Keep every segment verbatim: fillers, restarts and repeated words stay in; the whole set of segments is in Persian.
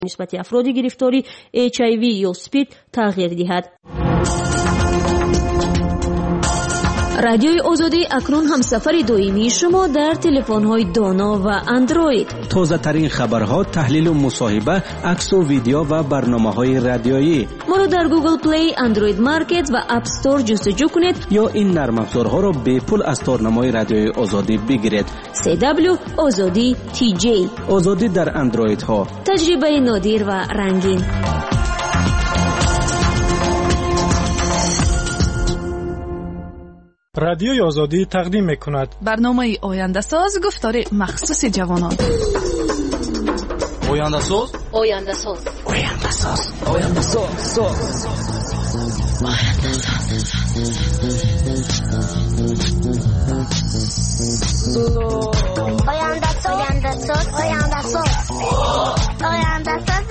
نسبت افراد گرفتاری اچ آی وی یا سپید تغییر دهد. رادیوی آزادی اکنون همسفر دائمی شما در تلفن‌های دانا و اندروید. تازه ترین خبرها، تحلیل و مصاحبه، عکس و ویدیو و برنامه‌های رادیویی. ما رو در گوگل پلی، اندروید مارکت و اپ استور جستجو کنید یا این نرم افزارها را به پول از تارنمای رادیوی آزادی بگیرید. سی دبلیو آزادی تی جی. آزادی در اندروید ها. تجربه نادر و رنگین. رادیوی آزادی تقدیم می‌کند برنامه آینده ساز، گفتار مخصوص جوانان. آینده ساز، آینده ساز، آینده ساز، آینده ساز، ساز. آینده ساز، آینده ساز، آینده ساز، آینده ساز.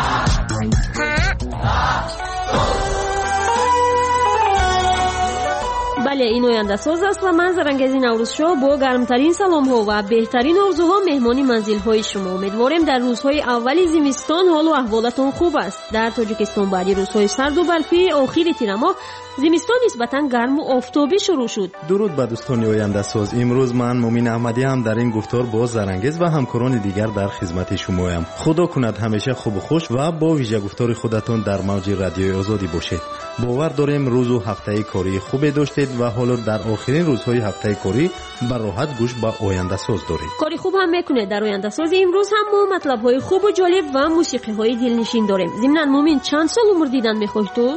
بله، این آینده ساز است و من زرنگزی نوروز شو با گرمترین سلام ها و بهترین آرزوها مهمانی منزل های شما. امیدواریم در روزهای اولی زمستان حال و احوالتون خوب است. در تاجیکستان بعد روزهای سرد و برفی آخر تیر ماه زمستان نسبتاً گرم و آفتابی شروع شد. درود به دوستان آینده ساز. امروز من مومین احمدی هم در این گفتار با زرنگز و همکاران دیگر در خدمت شمایم. خدا کند همیشه خوب و خوش و با ویژه گفتار خودتون در موج رادیوی آزادی باشید. باور داریم روز و هفته کاری خوبی داشتید و حالا در آخرین روزهای هفته کاری به راحت گوش به آینده ساز دارید. کاری خوب هم میکنه. در آینده ساز امروز هم ما مطلب های خوب و جالب و موسیقی های دلنشین داریم. ضمناً مومین چند سال عمر دیدن میخوای تو؟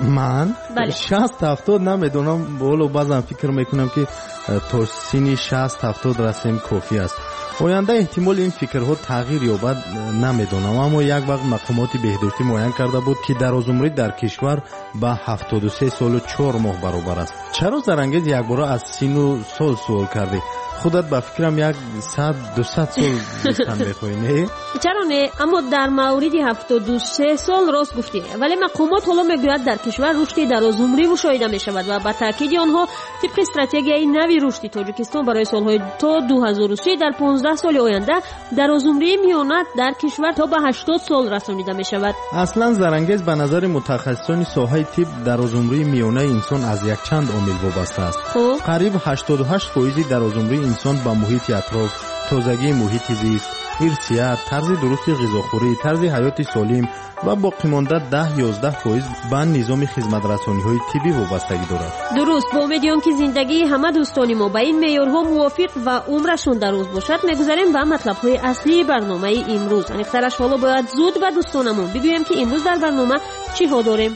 من بله. شصت هفتاد نمیدونم، بالا بعضا فکر میکنم که تا سینی شصت هفتاد رسیم کافی است. آینده احتمال این فکرها تغییر یابد نمیدونم، اما یک وقت مقامات بهداشتی معین کرده بود که درآمدی در کشور به هفتاد و سه سال و چهار ماه برابر است. چرا زرنگز یک بار از سین و سال سوال کردی؟ خودت با فکرم یک صد دوصد سال بیشتر میخوای نه؟ چرا نه؟ اما در مورد هفتاد و سه سال راست گفتی. ولی مقامات حالا میگوید در کشور رشد درازعمری مشاهده میشود و با تاکید آنها طبق استراتژی نوی رشد تاجیکستان برای سالهای تا دو هزار و سه در پانزده سال آینده درازعمری میانه در کشور تا به هشتاد سال رسانیده میشود. اصلا زرنگز به نظر متخصصان ساحه طب درازعمری میانه انسان از یک چند عامل وابسته است. خب قریب هشتاد و هشت درصد درازعمری انسان با محیط اطراف، تازگی محیط زیست، ارثیات، طرز درست غذاخوری، طرز حیات سالم و باقی مانده ده یازده درصد به نظام خدمت رسانی‌های طبی وابستگی دارد. درست. با امیدوارم که زندگی همه دوستان ما به این معیارها موافق و عمرشون دراز باشد، میگذاریم به مطلب‌های اصلی برنامه امروز. انقدرش حالا باید زود به دوستانمون بگویم که امروز در برنامه چی ها داریم.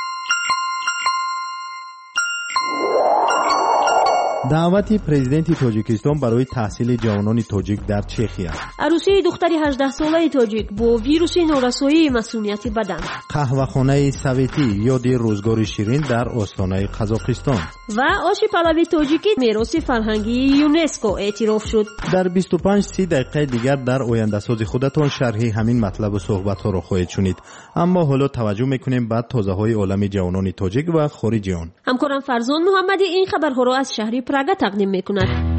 دعوت پرزیدنت تاجیکستان برای تحصیل جوانان تاجیک در چخیا. عروسی دختری هجده ساله تاجیک با ویروس نورسایی مسمومیت بدن. قهوه‌خانه سویتی یاد روزگار شیرین در آستانه قزاقستان. و آش پلوی تاجیکی میراث فرهنگی یونسکو اعتراف شد. در بیست و پنج سی دقیقه دیگر در آینده ساز خودتان شرح همین مطلب و صحبت‌ها را خواهید شنید. اما حالا توجه می‌کنیم به تازه‌های عالم جوانان تاجیک و خارجی آن. همکارم فرزان محمدی این خبرها را از شهر پراگ تقدیم می‌کند.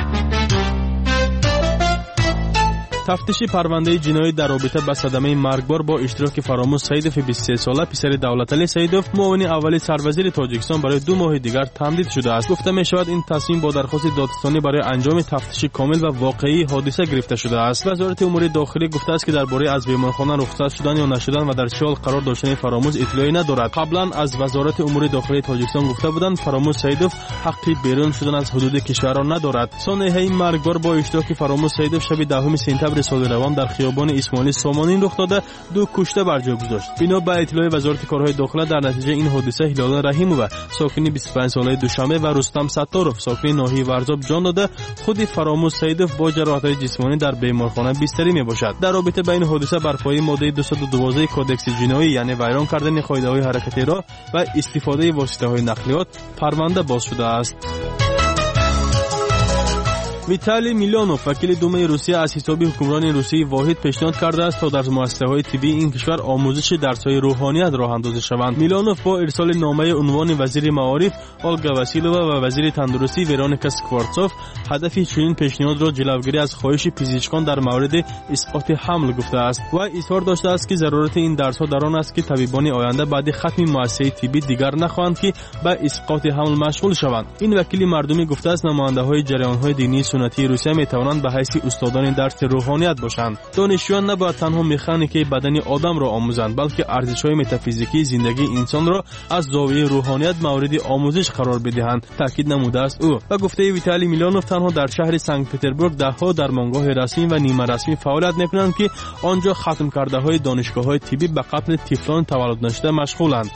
تفتیش پرونده جنایی در رابطه با صدمه مرگبار با اشتراک فراموش سیدوف بیست و سه ساله پسر دولتعلی سیدوف معاون اولی سروزیر تاجیکستان برای دو ماه دیگر تمدید شده است. گفته می شود این تصمیم با درخواست دادستانی برای انجام تفتیش کامل و واقعی حادثه گرفته شده است. وزارت امور داخلی گفته است که درباره از بیمارخانه رخصت شدن یا نشدن و در چه حال قرار داشتن فراموش اطلاعی ندارد. قبلا از وزارت امور داخلی تاجیکستان گفته بودند فراموش سیدوف حق بیرون شدن از حدود کشور را ندارد. سانحه مرگبار با اشتراک فراموش سیدوف شب دهم سپتامبر سال روان در خیابان اسماعیلی سامانین رخ داده دو کشته بر جای گذاشت. بنا به اطلاع وزارت کارهای داخله در نتیجه این حادثه هلال رحیمووا ساکن بیست و پنج ساله دوشنبه و رستم ستاروف ساکن ناحیه ورزاب جان داده. خود فراموش سیدوف با جراحت‌های جسمانی در بیمارخانه بستری میباشد. در رابطه با این حادثه بر پایه ماده دویست و دوازده کدکس جنایی یعنی ویران کردن قاعده‌های حرکتی راه و استفاده واسطه‌های نقلیات پرونده باز شده است. ویتالی میلانوف وکیل دومه روسیه از حساب حکمران روسیه واحد پیشنهاد کرده است تا در مؤسسه‌های طبی این کشور آموزش درس‌های روحانیت راه اندازی شوند. میلانوف با ارسال نامه عنوان وزیر معارف آلگا واسیلووا و وزیر تندرستی ورونیکا اسکوارتسوف هدف چنین پیشنهاد را جلوگیری از خواهش پزشکان در مورد اسقاط حمل گفته است و اظهار داشته است که ضرورت این درس‌ها در آن است که طبیبان آینده بعد ختم مؤسسه طبی دیگر نخواهند که به اسقاط حمل مشغول شوند. این وکیل مردمی گفته است نماینده‌های جریان‌های دینی سنتی روسیه می‌توانند به حیث استادان درس روحانیت باشند. دانشجویان نباید تنها مکانیک بدن آدم را آموزند بلکه ارزش‌های متافیزیکی زندگی انسان را از زاویه روحانیت مورد آموزش قرار بدهند، تاکید نموده است او. و گفته ویتالی میلانوف تنها در شهر سنت پترزبورگ ده‌ها درمانگاه رسمی و نیمه رسمی فعالیت می‌کنند که آنجا ختم کرده‌های دانشگاه‌های طبی به قتل طفلان تولد نشده مشغولند.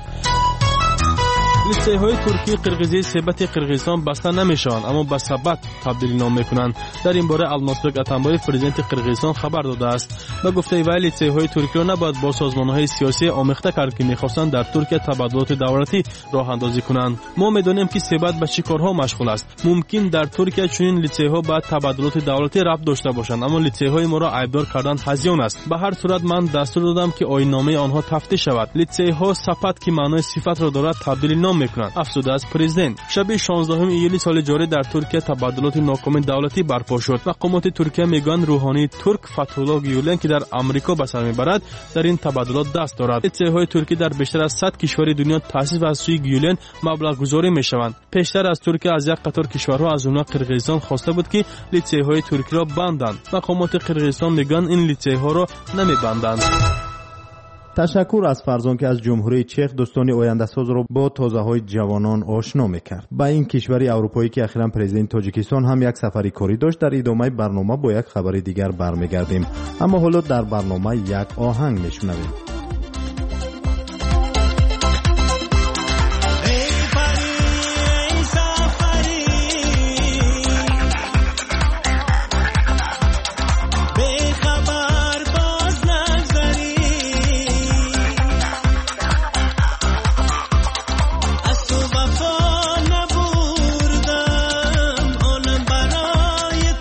لیسه‌های ترکی قرقیزی ثبت قرقیزستان بسته نمیشوند اما به ثبت تبدیل نام میکنند. در این باره المازبек اتنبایف پرزیدنت قرقیزستان خبر داده است. با گفته وی لیسه‌های ترکی را نباید با سازمان‌های سیاسی آمیخته کرد که می‌خواستند در ترکیه تبادلات دولتی راه اندازی کنند. ما می‌دانیم که ثبت به چه کارها مشغول است. ممکن در ترکیه چنین لیسه‌ها با تبادلات دولتی ربط داشته باشند اما لیسه‌های ما را عیبدار کردن هزیان است. به هر صورت من دستور دادم که آیین‌نامه آنها تفتیش شود. لیسه‌ها ثبت که معنای صفت را دارد تبدیل نام میکنند، افزوده است پرزیدنت. شب شانزدهم ایولی سال جاری در ترکیه تبادلات ناکام دولتی برپا شد. مقامات ترکیه میگویند روحانی ترک فتح‌الله گیولن که در آمریکا به سر میبرد در این تبادلات دست دارد. لیسه‌های ترکی در بیشتر از صد کشور دنیا تأسیس و از سوی گیولن مبلغ گذاری میشوند. پیشتر از ترکیه از یک قطار کشورها از جمله قرقیزستان خواسته بود که لیسه‌های ترکی را بندند. مقامات قرقیزستان میگویند این لیسه‌ها را نمیبندند. تشکر از فرزان که از جمهوری چک دوستان آینده ساز را با تازه های جوانان آشنا میکرد. با این کشوری اروپایی که اخیراً پرزیدنت تاجیکستان هم یک سفری کاری داشت، در ادامه برنامه با یک خبر دیگر برمیگردیم. اما حالا در برنامه یک آهنگ میشنویم.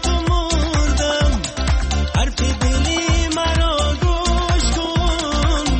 حرف دلی مرا گوش کن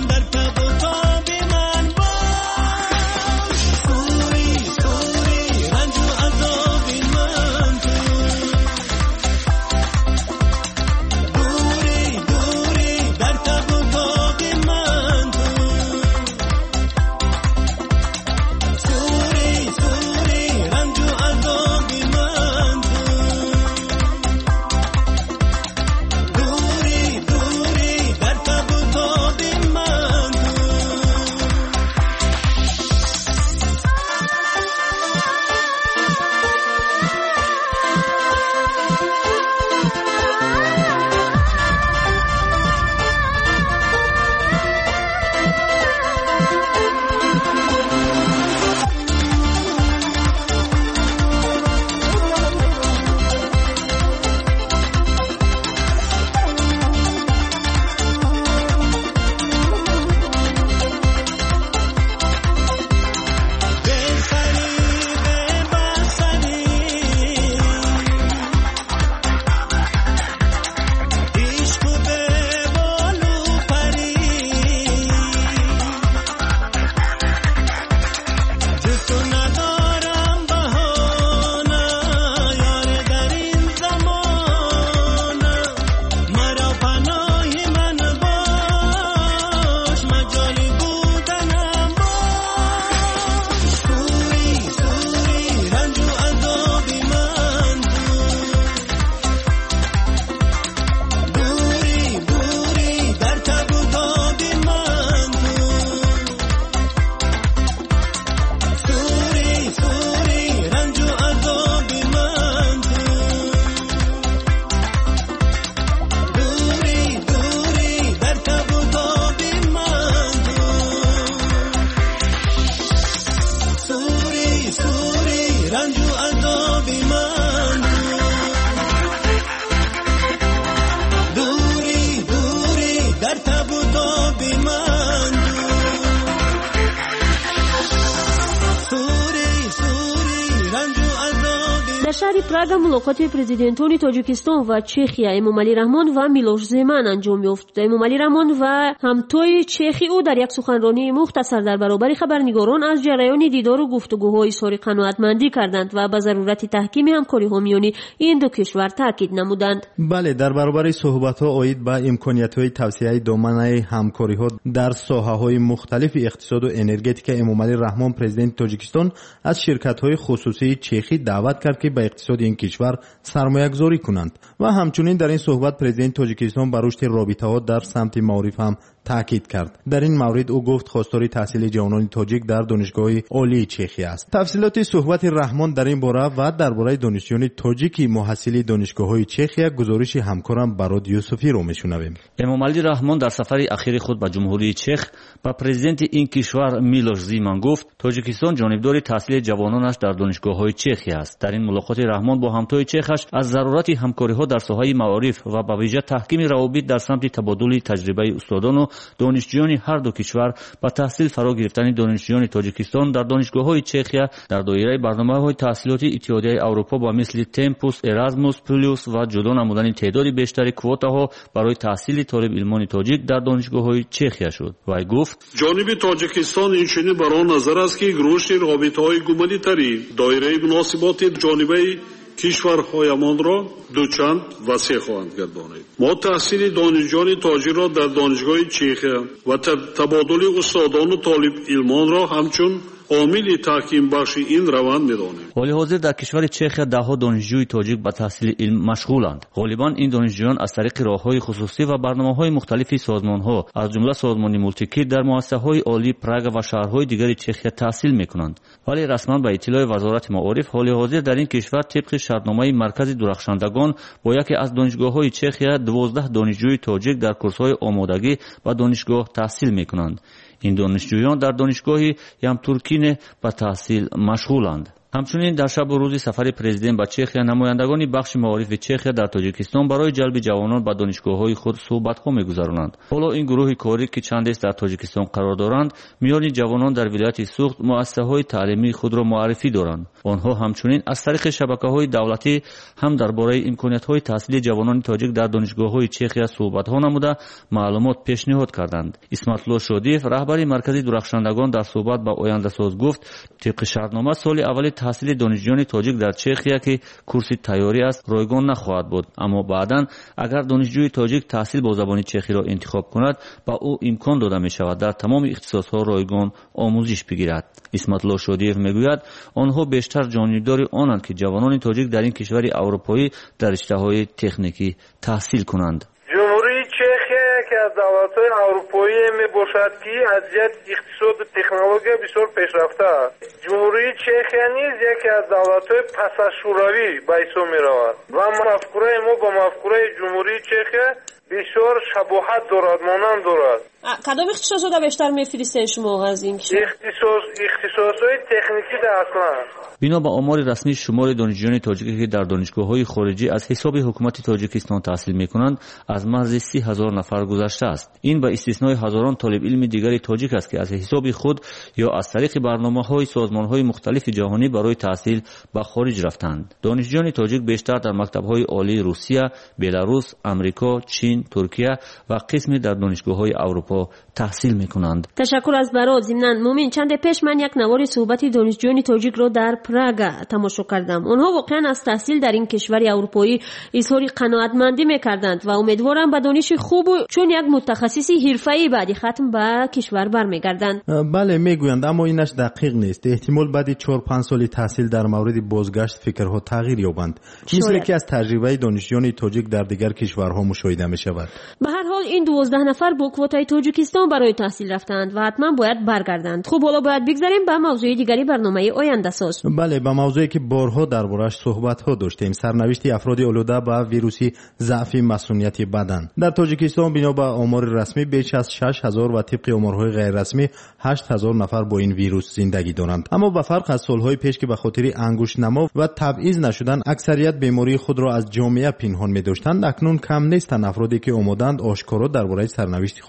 شهر پراگ ملاقات پرزیدنتان تاجیکستان و چخیا امامعلی رحمان و میلوش زمان انجام یافت. امامعلی رحمان و همتای چخی او در یک سخنرانی مختصر در برابر خبرنگاران از جریان دیدار و گفتگوهای اظهار قناعتمندی کردند و به ضرورت تحکیم همکاری‌ها میان این دو کشور تاکید نمودند. بله، در برابر صحبت‌ها اید به امکانیت‌های توسعه دامنه همکاری‌ها در ساحه‌های مختلف اقتصاد و انرژتیک امامعلی رحمان پرزیدنت تاجیکستان از شرکت‌های خصوصی چخی دعوت کرد که به اقتصاد این کشور سرمایه‌گذاری کنند و همچنین در این صحبت پرزیدنت تاجیکستان بر رشد رابطه‌ها در سمت معارف هم تاکید کرد. در این مورد او گفت خواستار تحصیل جوانان تاجیک در دانشگاه عالی چخی است. تفصیلات صحبت رحمان در این باره و درباره دانشجویان تاجیکی محصل دانشگاه‌های چخی گزارش همکارم براد یوسفی رو میشنویم. امامعلی رحمان در سفر اخیر خود به جمهوری چخ با پرزیدنت این کشور میلوش زمان گفت تاجیکستان جانبدار تحصیل جوانانش در دانشگاه‌های چخی است. در این ملاقات رحمان با همتای چخش از ضرورت همکاری‌ها در ساحه معارف و به ویژه تحکیم روابط در سمت تبادل تجربه استادان و دانشجویان هر دو کشور با تحصیل فرا گرفتن دانشجویان تاجیکستان در دانشگاه‌های چخیا در دایره برنامه‌های تحصیلاتی اتحادیه اروپا با مثل تمپوس، ارازموس پلوس و جدا نمودن تعداد بیشتر کوتاها برای تحصیل طالب علمان تاجیک در دانشگاه‌های چخیا شد. وی گفت جانب تاجیکستان این چنین برای نظر است که رشد رابطه‌های گومانیتری دایره مناسبات جانبی کشورهایمان را دوچند وسیع خواهند گردانید. ما تحصیل دانشجویان تاجیک را در دانشگاه چخیا و تبادل استادان و طالب علمان را همچون عامل تحکیم بخش این روند می‌دانیم. حال حاضر در کشور چخیا ده‌ها دانشجوی تاجیک به تحصیل علم مشغولند. غالباً این دانشجویان از طریق راه‌های خصوصی و برنامه‌های مختلف سازمان‌ها از جمله سازمان مولتیکی در مؤسسه‌های عالی پراگ و شهرهای دیگر چخیا تحصیل می‌کنند. ولی رسما به اطلاع وزارت معارف حال حاضر در این کشور طبق شرطنامه مرکز درخشندگان با یکی از دانشگاه‌های چخیا دوازده دانشجوی تاجیک در کورس‌های آمادگی و دانشگاه تحصیل می‌کنند. این دانشجویان در دانشگاه یم ترکینه به تحصیل مشغولند. همچنین در شب و روز سفر پرزیدنت به چخیا نمایندگان بخش معارف چخیا در تاجیکستان برای جلب جوانان به دانشگاه‌های خود صحبت‌ها می‌گذرانند. حالا این گروه کاری که چند است در تاجیکستان قرار دارند میان جوانان در ولایت سوخت مؤسسه‌های تعلیمی خود را معرفی دارند. آنها همچنین از طریق شبکه‌های دولتی هم درباره امکانات‌های تحصیل جوانان تاجیک در دانشگاه‌های چخیا صحبت‌ها نموده معلومات پیشنهاد کردند. اسمت‌الله شادیف رهبر مرکز درخشندگان در صحبت با آینده‌ساز گفت طبق شرطنامه سال اول تحصیل دانشجویان تاجیک در چخیا که کورس تیاری است رایگان نخواهد بود، اما بعداً اگر دانشجوی تاجیک تحصیل با زبان چخی را انتخاب کند با او امکان داده می شود در تمام اختصاص‌ها رایگان آموزش بگیرد. اسمت‌الله شادیف میگوید آنها بیشتر جانبدار آنند که جوانان تاجیک در این کشور اروپایی در رشته‌های تکنیکی تحصیل کنند. جمهوری چخیا که از دولت‌های اروپایی میباشد که از جهت اقتصاد و تکنولوژی بسیار پیشرفته است. جمهوری چخیا نیز یکی از دولت‌های پس از شوروی به حساب می‌رود و مفکوره ما با مفکوره جمهوری چخیا بسیار شباهت دارد، مانند دارد. کدام اختصاصات بیشتر میفرستین شما از این کشور؟ اختصاص اختصاصات تکنیکی در اصلا. بنا به آمار رسمی شمار دانشجویان تاجیکی که در دانشگاه‌های خارجی از حساب حکومت تاجیکستان تحصیل می‌کنند از مرز سی هزار نفر گذشته است. این با استثنای هزاران طالب علم دیگر تاجیک است که از حساب خود یا از طریق برنامه‌های سازمان‌های مختلف جهانی برای تحصیل به خارج رفتند. دانشجویان تاجیک بیشتر در مکتب‌های عالی روسیه، بلاروس، آمریکا، چین، ترکیه و قسمی در دانشگاه‌های اروپا تحصیل می‌کنند. تشکر از برات. ضمناً مومن چند پیش من یک نوار صحبت دانشجویان تاجیک را در پراگ تماشا کردم. آنها واقعا از تحصیل در این کشور اروپایی اظهار قناعتمندی می‌کردند و امیدوارم به دانش خوب چون یک متخصص حرفه‌ای بعد ختم به کشور برمیگردند. بله میگویند، اما اینش دقیق نیست. احتمال بعد چهار پنج سالی تحصیل در مورد بازگشت فکرها تغییر یابند، مثل که از تجربه دانشجویان تاجیک در دیگر کشورها مشاهده می‌شود. به هر حال این دوازده نفر با کوتای تاجیکستان برای تحصیل رفتند و حتما باید برگردند. خب حالا باید بگذاریم به موضوع دیگری برنامه آینده ساز. بله، به موضوعی که بارها دربارش صحبت ها داشتیم، سرنوشت افراد آلوده به ویروس ضعف مسئولیت بدن. در تاجیکستان بنا به آمار رسمی بیش از شش هزار و طبق آمارهای غیر رسمی هشت هزار نفر با این ویروس زندگی دارند. اما به فرق از سالهای پیش که به خاطر انگشت نما و تبعیض نشدن اکثریت بیماری خود را از جامعه پنهان می‌داشتند، اکنون کم نیستند افرادی که آمدند آشکارا درباره سرنوشت خود قصه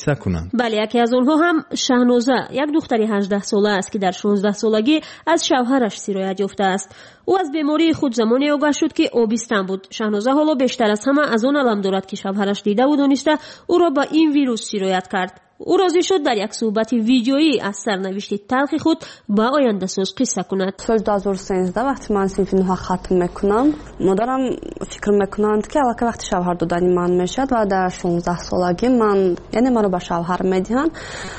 قصه کنند. بله، یکی از اونها هم شهنازه، یک دختری هجده ساله است که در شانزده سالگی از شوهرش سیرایت یافته است. او از بیماری خود زمانی آگاه شد که آبستن بود. شهنازه حالا بیشتر از همه از آن الم دارد که شوهرش دیده و دانسته او را با این ویروس سیرایت کرد. او راضی شد در یک صحبت ویدیویی از سرنوشت تلخ خود با آینده ساز قصه کند. سال دو هزار و سیزده وقتی من صنف نه ختم میکنم، مادرم فکر میکنند که البته وقتی شوهر دادنی من میشد و در شانزده سالگی من، یعنی من رو به شوهر میدهند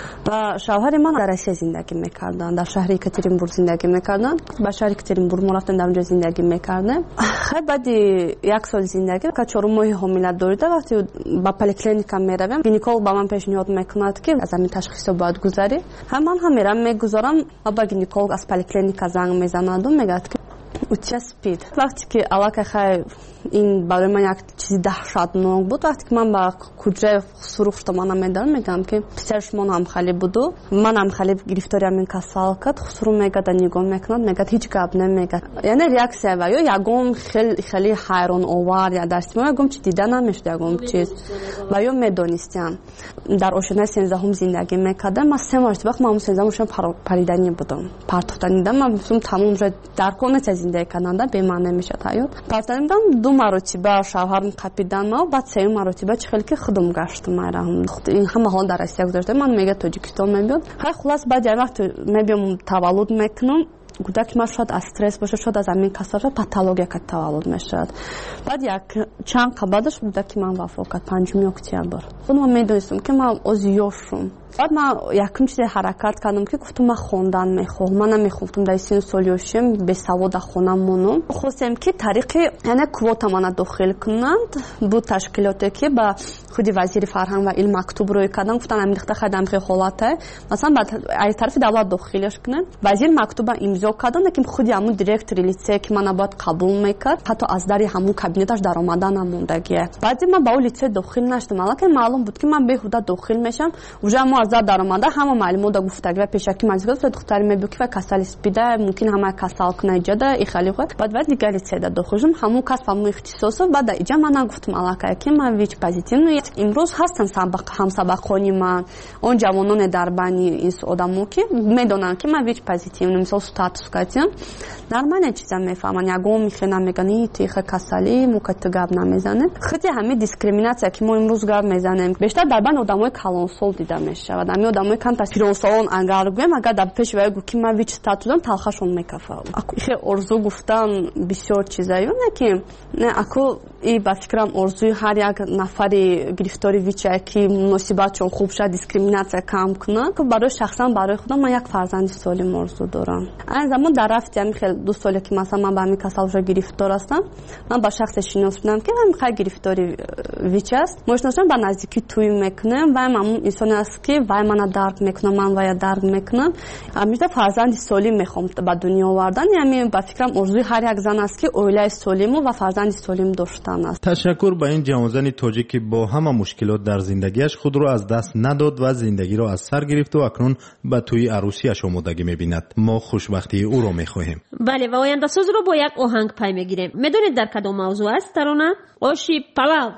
و شوهر من در روسیه زندگی میکردن، در شهر یکاترینبورگ زندگی میکردن. به شهر یکاترینبورگ ما رفتیم، در اونجا زندگی میکردیم. خیلی بعد یک سال زندگی که چهار ماه حامله داشته، وقتی با پلیکلینیکا میرویم، گینکولوگ با من پیشنهاد میکند که از این تشخیص باید گذاری. هم من هم میرم میگذارم و با گینکولوگ از پلیکلینیکا زنگ میزند و میگه که اوچه سپید. وقتی که علاقه خیلی این برای من یک چیزی دهشتناک بود، وقتی که من با کجای سرخت من میدارم میگم که پسرش من هم خیلی بودو، من هم خیلی گرفتاری همین کسال کرد، خسرو میگه و نگاه میکند، میگه هیچ گپ نمیگه. یعنی ریاکسیه و یا یکم خیلی خیلی حیران آور یا درستی ما یکم چی دیده نمیشد، یکم چیز و یا میدونستیم. در آشنای سیزدهم زندگی میکردم. من سه ماه وقت من سیزدهم پریدنی بودم، پرتوختنی بودم. من مثلا تمام رو در کنه زندگی کردن به من نمیشد حیات. پرتوختنی بودم. دو مرتبه شوهرم قپیدن ما، بعد سه مرتبه چخیل که خودم گشتم میرم. این همه حال در روسیه گذاشته. من میگه تاجیکستان میبود. خیلی خلاص بعد یه وقت میبیم تولد میکنم. کودک ما شاید از استرس باشه، شاید از همین کسافت پاتولوژی که تولد میشد. بعد یک چند قبلش کودک من وفات کرد پنجم اکتبر. خودم میدونستم که من ازیوشم. بعد من یکم چیز حرکت کردم که گفتم من خوندن میخوام. من نمیخوام در سن سالیوشم به سواد خونم مونم. خواستم که طریقی یعنی کوتا من داخل کنند. بود تشکیلاتی که با خودی وزیر فرهنگ و علم مکتوب روی کردن، گفتن همین دختر خدام خیلی حالاته مثلا بعد از طرف دولت داخلش کنن. وزیر مکتوب امضا کردن که خودی همون دایرکتور لیسه که من باید قبول میکرد، حتی از در همون کابینتش در آمدن نموندگیه. بعد من با اون لیسه داخل نشدم، البته معلوم بود که من بهوده داخل میشم. اونجا ما از در آمده همه معلومات گفتگی و پیشکی مزگل دختری میگه که کسل اسپیده ممکن همه کسل کنه جدا ای خیلی خوب. بعد بعد دیگه لیسه داخلم همون کس همون اختصاص. بعد اینجا من گفتم البته که من ویچ پوزیتیو امروز هستن سبق هم سبقانی من اون جوانان در بانی این آدمو که میدونن که من ویچ پوزیتیو مثلا استاتوس کاتیم نرمانه چیزا میفهمن. یگو میخونن میگن این تیخ کسلی موقت گاب نمیزنه. خیلی همه دیسکریمیناسیا که ما امروز گاب میزنیم بیشتر در بین آدمای کلانسول دیده میشه و همه آدمای کم تاثیرسالون اگر گویم اگر در پیش بگو که من ویچ استاتوسم تلخشون میکفه. اكو خیلی ارزو گفتن بسیار چیزایی نه که نه اكو ای با فکرم ارزوی هر یک نفری گرفتاری ویچه که مناسبت چون خوب شد دیسکریمیناسیا کم کنه که برای شخصا برای خودم من یک فرزند سالم ارزو دارم. از زمان در رفتم خیلی دو سالی که مثلا من با همین کسال گرفتار هستم، من با شخص شناختم که من خیلی گرفتاری ویچه است. مشناسم با نزدیکی توی میکنم و همون انسانی است که وای من درک میکنم، من وای درک میکنم. همیشه فرزند سالم میخوام به دنیا آوردن. یعنی با فکرم ارزوی هر یک زن است که اویله سالم و فرزند سالم داشتن است. تشکر به این جوانزن تاجیک که با همه مشکلات در زندگیش خود را از دست نداد و زندگی را از سر گرفت و اکنون به توی عروسیش آمادگی میبیند. ما خوشبختی او را میخواهیم. بله و آینده ساز رو با یک آهنگ پی میگیریم. میدونید در کدام موضوع است ترانه؟ آشی پلاو.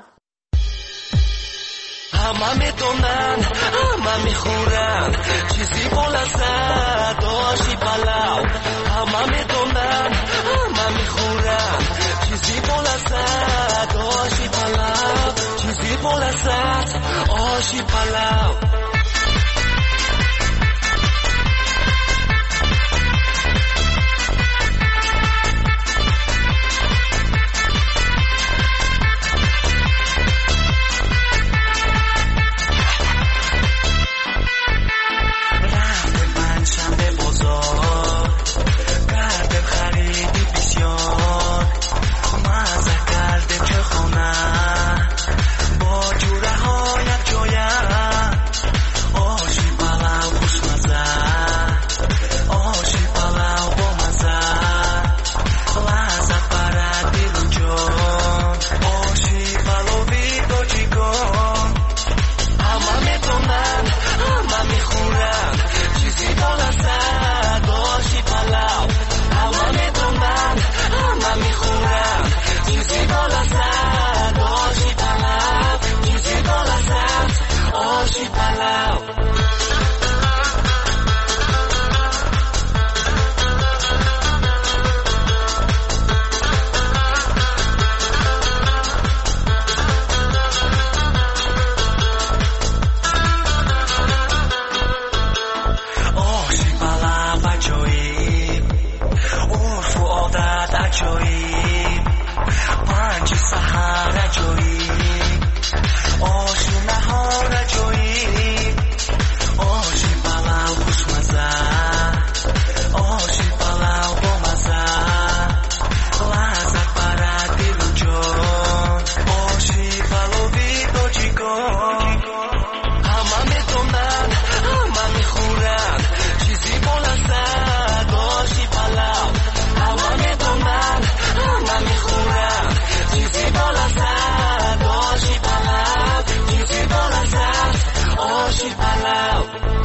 همه میدونن همه میخورن چیزی بلزد آشی پلاو. همه میدونن همه میخورن چیزی بلزد آشی پلاو. چیزی بلزد آشی پلاو. پلاو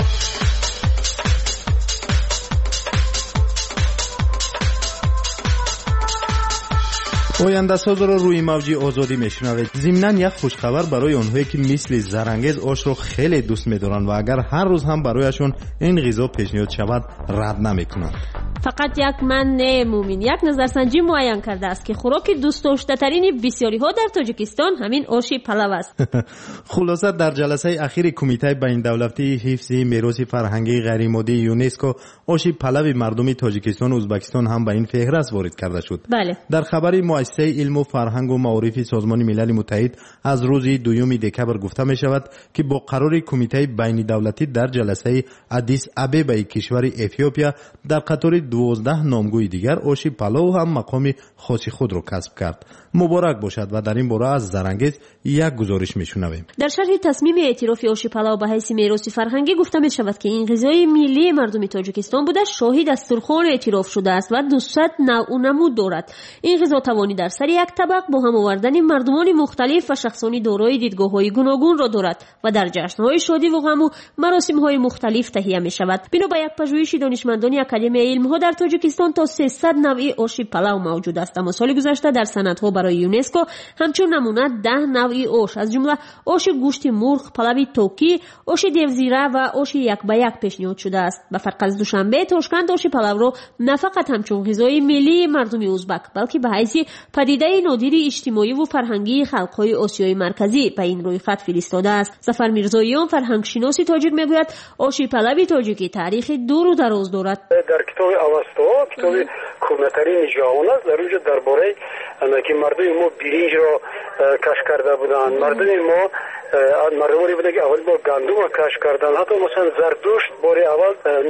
آینده ساز رو روی موج آزادی میشنوید. ضمناً یک خوشخبر برای اونهایی که مثل زرنگز آش رو خیلی دوست می‌دارن و اگر هر روز هم برایشون این غذا پیشنهاد شود رد نمی‌کنن. فقط یک من مومین یک نظرسنجی معین کرده است که خوراک دوست داشته ترین بسیاری ها در تاجیکستان همین آش پلاو است. خلاصه در جلسه اخیر کمیته بین دولتی حفظ میراث فرهنگی غیر مادی یونسکو آش پلاو مردم تاجیکستان و ازبکستان هم به این فهرست وارد کرده شد. بله. در خبری مؤسسه علم و فرهنگ و معارف سازمان ملل متحد از روز دوم دکبر گفته می شود که با قرار کمیته بین دولتی در جلسه آدیس آبابا کشور اتیوپیا در قطار دوازده نامگوی دیگر آش پلاو هم مقام خاص خود را کسب کرد. مبارک باشد و در این باره از زرنگز یک گزارش میشنویم. در شرح تصمیم اعتراف آش پلاو به حیث میراث فرهنگی گفته می شود که این غذای ملی مردم تاجیکستان بوده شاهد دسترخوان اعتراف شده است و دویست نوع و نمود دارد. این غذا توانی در سر یک طبق با هم آوردن مردمان مختلف و شخصانی دارای دیدگاه‌های گوناگون را دارد و در جشن‌های شادی و غم و مراسم‌های مختلف تهیه می‌شود. بنا به یک پژوهش دانشمندان اکادمی علم‌ها در تاجیکستان تا سیصد نوع آش پلاو موجود است. اما سال گذشته در سندها برای یونسکو همچون نمونه ده نوع آش از جمله آش گوشت مرغ، پلاو توکی، آش دیوزیره و آش یک به یک پیشنهاد شده است. به فرق از دوشنبه، تاشکند آش پلاو را نه فقط همچون غذای ملی مردم ازبک بلکه به حیث پدیده نادر اجتماعی و فرهنگی خلق‌های آسیای مرکزی به این روی خط فرستاده است. ظفر میرزاییان فرهنگشناس تاجیک میگوید آش پلاو تاجیکی تاریخ دور و دراز دارد. در کتاب اوستا کتاب کهنه‌ترین جهان است. در اونجا درباره که مردم ما برنج را کشف کرده بودند. مردم ما مردمی بوده که اول با گندم را کشف کردند. حتی مثلا زردشت بار اول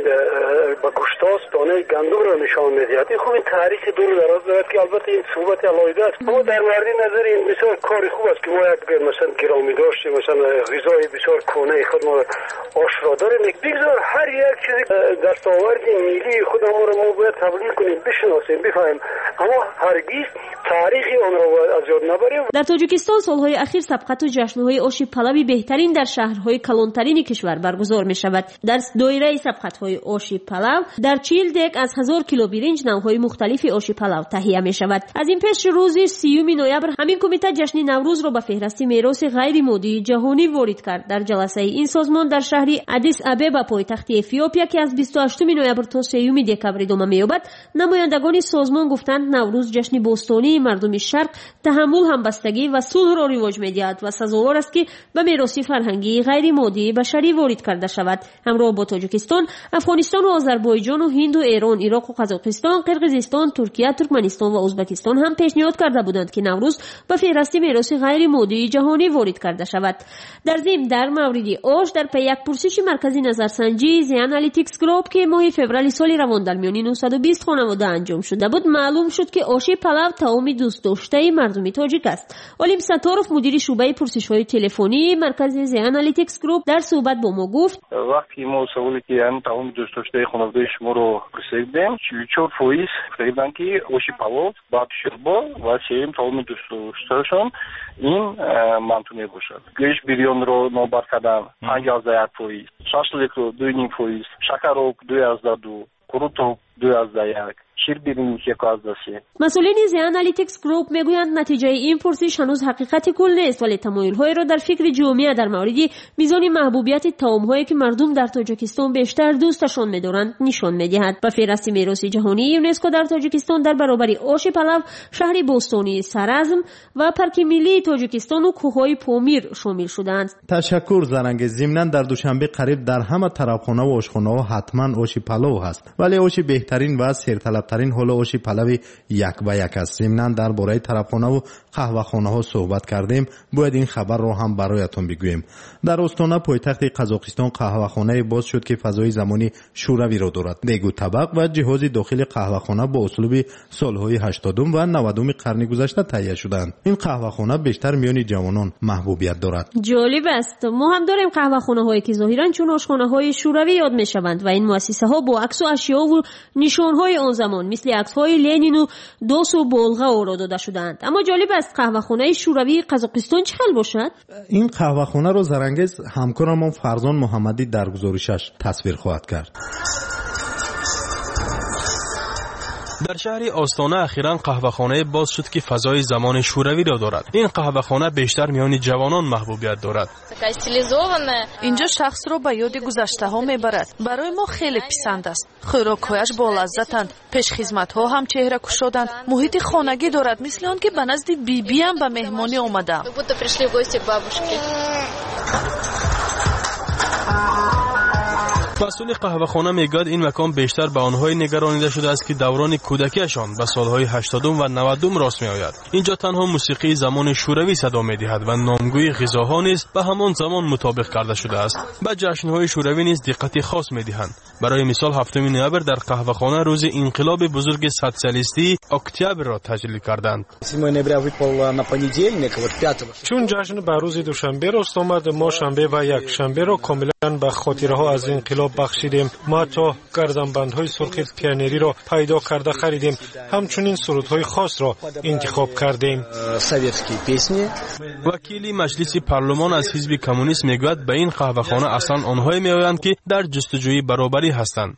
با گوشتاس دانه گندم را نشان میدهد. این خوب تاریخ دور و دراز دارد که البته این صحبت علاوه است. اما در مورد نظر این بسیار کار خوب است که ما یک مثلا گرامی داشتیم، مثلا غذای بسیار کهنه خود ما آش را داریم. بگذار هر یک چیزی دستاورد ملی خود ما را ما باید تبلیغ کنیم، بشناسیم، بفهمیم، اما هرگز تاریخی آن را از یاد نبریم. در تاجیکستان سالهای اخیر سبقت و جشن‌های آش پلاو بهترین در شهرهای کلانترین کشور برگزار می شود. در دایره سبقت‌های آش پلاو در چهل دک از هزار کیلو برنج نوع‌های مختلف آش پلاو تهیه می شود. از این پس روز سیوم نوامبر همین کمیته جشن نوروز را به فهرست میراث غیر مادی جهانی وارد کرد. در جلسه این سازمان در شهر آدیس آبابا پایتخت اتیوپیا که از بیست و هشتم نوامبر تا سیوم دکبر ادامه می‌یابد، نمایندگان سازمان گفتند نوروز جشن باستانی مردم شرق تحمل، همبستگی و صلح را رواج می‌دهد و سزاوار است که به میراث فرهنگی غیر مادی بشری وارد کرده شود. همراه با تاجیکستان، افغانستان و آذربایجان و هند و ایران، عراق و قزاقستان، قرقیزستان، ترکیه، ترکمنستان و ازبکستان هم پیشنهاد کرده بودند که نوروز به فهرست میراث غیر مادی جهانی وارد کرده شود. در ضمن در مورد آش در پی یک پرسش مرکزی نظرسنجی زی آنالیتیکس گروپ که ماه فوریه سال روان در میان نهصد و بیست خانواده انجام شده بود، معلوم شد که آش پلاو طعام دوست داشته مردم تاجیک است. علیم ستارف مدیر شعبه پرسش‌های تلفنی مرکز زی آنالیتیکس گروپ در صحبت با ما گفت وقتی ما سوالی که هم طعام دوست داشته خانواده شما رو پرسیدیم، چهل و چهار درصد گفتن که آش پلاو با شوربا و سیم طعام دوست داشتهشون این منطقی باشد. گوشت بریان رو نوبر کردن پنجاه درصد، شاشلیک رو دو و نیم درصد، شکر رو دو درصد، قروت دو درصد یک. شیر بیرونی که کاز داشته. مسئولین زی آنالیتیکس گروپ میگویند نتیجه این پرسش هنوز حقیقت کل نیست، ولی تمایل‌های را در فکر جامعه در مورد میزان محبوبیت طعام‌هایی که مردم در تاجیکستان بیشتر دوستشان می‌دارند نشان می‌دهد. به فهرست میراث جهانی یونسکو در تاجیکستان در برابر آش پلاو، شهر باستانی سرازم و پارک ملی تاجیکستان و کوههای پامیر شامل شدند. تشکر زرنگ. ضمناً در دوشنبه قریب در همه طرفخانه و آشخانه‌ها حتما آش پلاو هست، ولی آش بهترین و سرطلب ترین حال آش پلاو یک به یک است. ضمناً درباره طرفخانه و قهوه‌خانه ها صحبت کردیم، باید این خبر رو هم برایتون بگویم. در استان پایتخت قزاقستان قهوه‌خانه باز شد که فضای زمانی شوروی را دارد. دیگو طبق و جهاز داخل قهوه‌خانه با اسلوب سالهای هشتادم و نودم قرن گذشته تهیه شدند. این قهوه‌خانه بیشتر میان جوانان محبوبیت دارد. جالب است. ما هم داریم قهوه‌خانه‌هایی که ظاهراً چون آشخانه‌های شوروی یاد می‌شوند و این مؤسسه‌ها با عکس و اشیاء و نشان‌های آن زمان زمان مثل عکس‌های لنین و دوس و بولغا او را داده شدند. اما جالب است قهوه‌خانه شوروی قزاقستان چه حال باشد؟ این قهوه‌خانه را زرنگیز همکارم فرزان محمدی در گزارشش تصویر خواهد کرد. در شهر آستانه اخیراً قهوه‌خانه باز شد که فضای زمان شوروی را دارد. این قهوه‌خانه بیشتر میان جوانان محبوبیت دارد. اینجا شخص را به یاد گذشته‌ها میبرد. برای ما خیلی پسند است. خوراک‌هایش با لذتند. پیشخدمت‌ها هم چهره کشادند. محیط خانگی دارد، مثل آن که به نزد بیبی هم به مهمانی آمدم. مسئول قهوه‌خانه میگوید این مکان بیشتر به آنهای نگرانیده شده است که دوران کودکیشان به سالهای هشتادم و نودم راست میآید. اینجا تنها موسیقی زمان شوروی صدا میدهد و نامگوی غذاها نیز به همان زمان مطابق کرده شده است. به جشن‌های شوروی نیز دقت خاص میدهند. برای مثال هفتم نوامبر در قهوه‌خانه روز انقلاب بزرگ سوسیالیستی اکتبر را تجلیل کردند. چون جشن به روز دوشنبه راست آمد، ما شنبه و یک شنبه را کاملا به خاطرها از انقلاب بخشیدیم. ما تا گردنبندهای سرخ پیانری را پیدا کرده خریدیم. همچنین سرودهای خاص را انتخاب کردیم. وکیل مجلس پارلمان از حزب کمونیست میگوید به این قهوه‌خانه اصلا آنهایی میآیند که در جستجوی برابری هستند.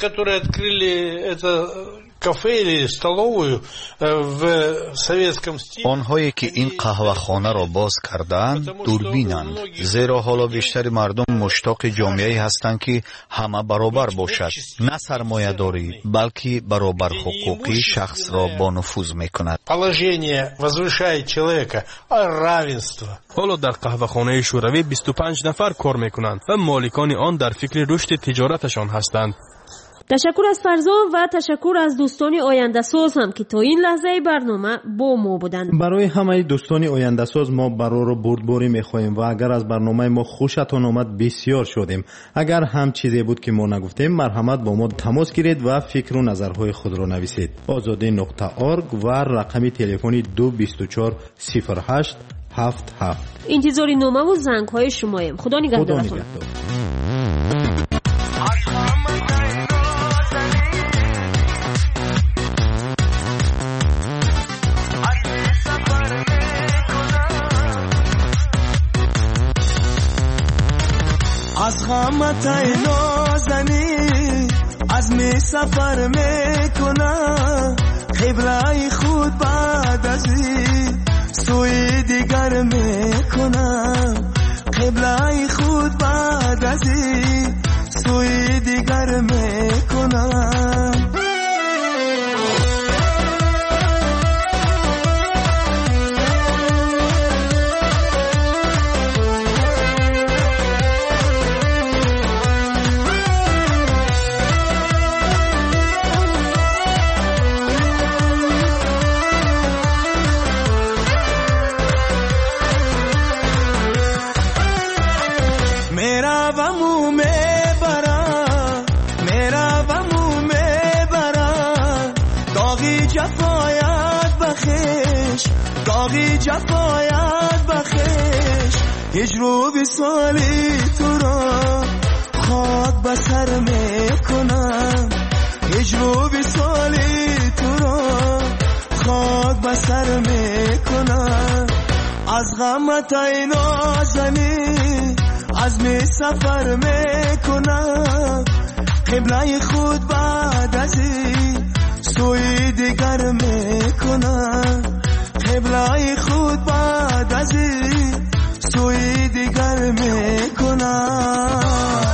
آنهایی که این قهوه‌خانه را باز کردند دوربینند، زیرا حالا بیشتر مردم مشتاق جامعه‌ای هستند که همه برابر باشد، نه سرمایه‌داری بلکه برابر حقوقی شخص را با نفوذ میکند. حالا در قهوه‌خانه شوروی بیست و پنج نفر کار میکنند و مالکان آن در فکر رشد تجارتشان هستند. تشکر از فرزان و تشکر از دوستان آینده ساز هم که تا این لحظه برنامه با ما بودند. برای همه دوستان آینده ساز ما برای رو بردباری میخواهیم و اگر از برنامه ما خوشتان آمد بسیار شدیم. اگر هم چیزی بود که ما نگفتیم مرحمت با ما تماس گیرید و فکر و نظرهای خود را نویسید. آزادی نقطه org و رقم تلفنی دو بیست و چهار صفر هشت هفت هفت. انتظاری نامه و زنگ های شمایم. خدا نگهدارتون. از غمت ای نازنی از می سفر میکنم، قبله خود بعد از این سوی دیگر میکنم، قبله خود بعد از این سوی دیگر میکنم. داغی جفایت بخش هجر و وصالی تو را خاک به سر میکنم، هجر و وصالی تو را خاک به سر میکنم. از غمت ای نازنی از می سفر میکنم، قبله خود بعد از این سوی دیگر میکنم، قبله خود بعد از این سوی دیگر میکنم.